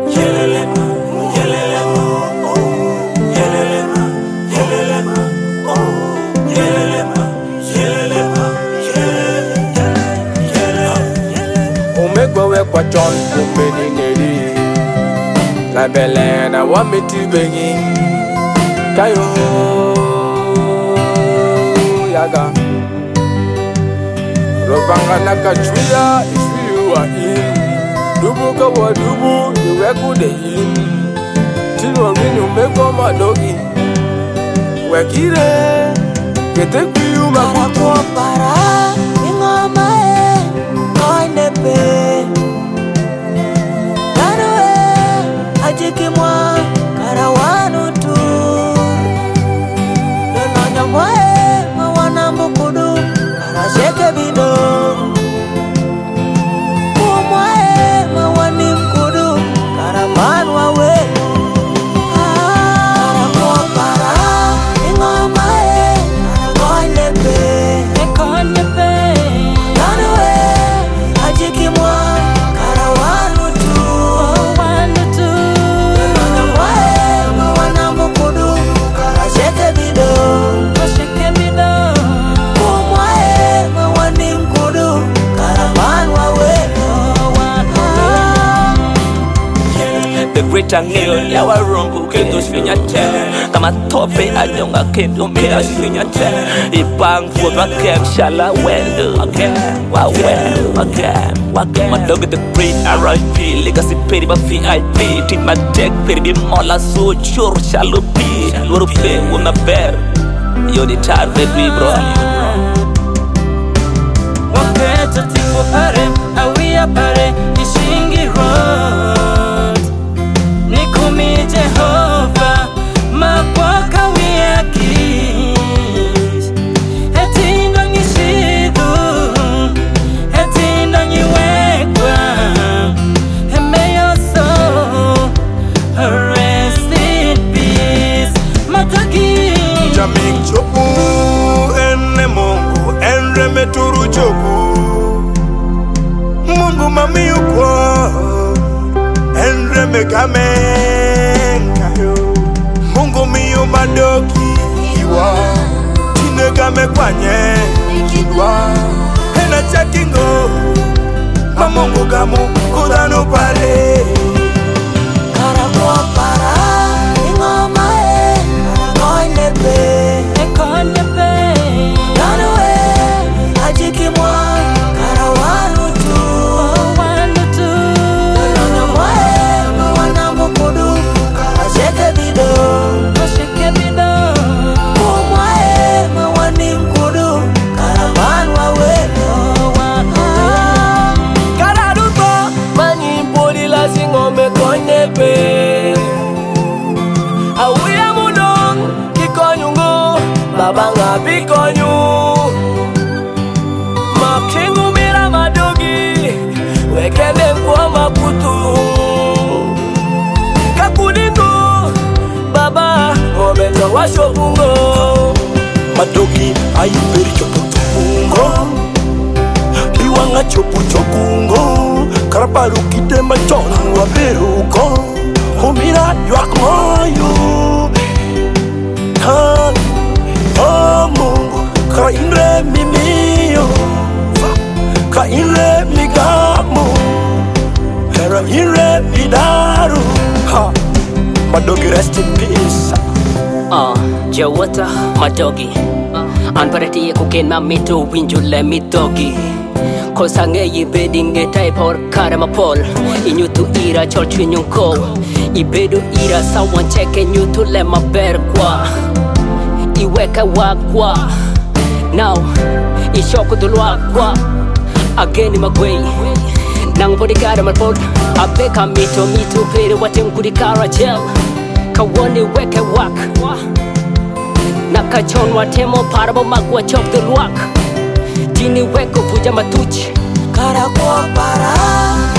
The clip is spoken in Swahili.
Yelelema, yelelema, yelelema, yelelema, yelelema, yelelema, yelelema. Umegwe kwa John umenineri la belena wa mitibengi kayo yaga robanga nakachuya isuyuwa in dubu kawa dubu iweku de in tilo minu meko madogi wekire kete kuyu makutu para ingoma koinepe Nanoe ajikimwa karawanu tu Nanonya mwae mawana mbukudu Karasheke bido Kumwae mawani mkudu Karaman wawe Karakua para ingoma koinepe Nanoe ajikimwa karawanu tu Nanonya mwae mawana mbukudu Karasheke bido Kumwae mawani mkudu Karaman wawe The greater nail, yawa rumbu kendo sfinyate Kama tope anyonga kendo mea sfinyate Ibang fuwa kem shala wendo Wake my dog at the breed R.I.P. Legacy peri ba VIP Team my deck peri bi mola so chur shalo pi Loro pe wuna ber Yo di tar baby bro Waketa tipo pare, awia pare, ishingi road Nikumi Jehova, mapwaka wiyakis Hetindo nishidu, hetindo niwekwa Hemeyo so, rest in peace Mataki Jaming chopu ene Mungu enre meturu chopu Mungu mami ukwa enre megamenga Mungu miyo madoki iwa Tinegame kwanye ikiwa Hena chakingo Mamungu gamu kudano pare Karakua para ingoma koinepe Nanoe ajikimwa karawanu tu Nanonya mwae mawana mbukudu Karasheke bido Kumwae mawani mkudu Karaman wawe Kararuto manyimpoli la singome konepe Awuya mudong kikonyungu babanga bikonyu Makingu mira madogi wekende kwa makutu Kakudingu baba ometo washobungo Madoki ayiperi chopu chopungo Liwanga chopu chokungo Karaparu kitemba chonu waberuko Kumira yuak moyo Oh Mungu Kara inre mimio Kara inre migamu Kara inre midaru Madogi rest in peace Jawata madogi Anparati kuken mamito winjule mitogi Kosange yibedinge taipor karama pol Inyutu ira chol chwinyunko Ibedu ira sawan cheke nyutu lema berkwa Iweka wakwa Now ishoku dulwakwa Ageni magwei Nang bodigara malpod Abeka mito pere watem kudikara gel Kawoni weke wak Nakachon watemo parabo magwa chok dulwak Tini weko puja matuch Karakua para